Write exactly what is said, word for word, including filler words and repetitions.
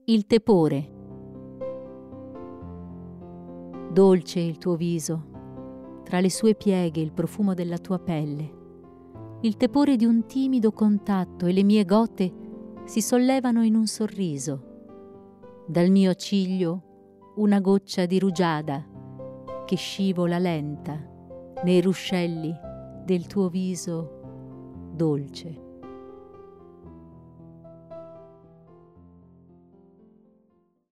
Il tepore. Dolce il tuo viso, tra le sue pieghe il profumo della tua pelle, il tepore di un timido contatto, e le mie gote si sollevano in un sorriso. Dal mio ciglio una goccia di rugiada che scivola lenta nei ruscelli del tuo viso dolce.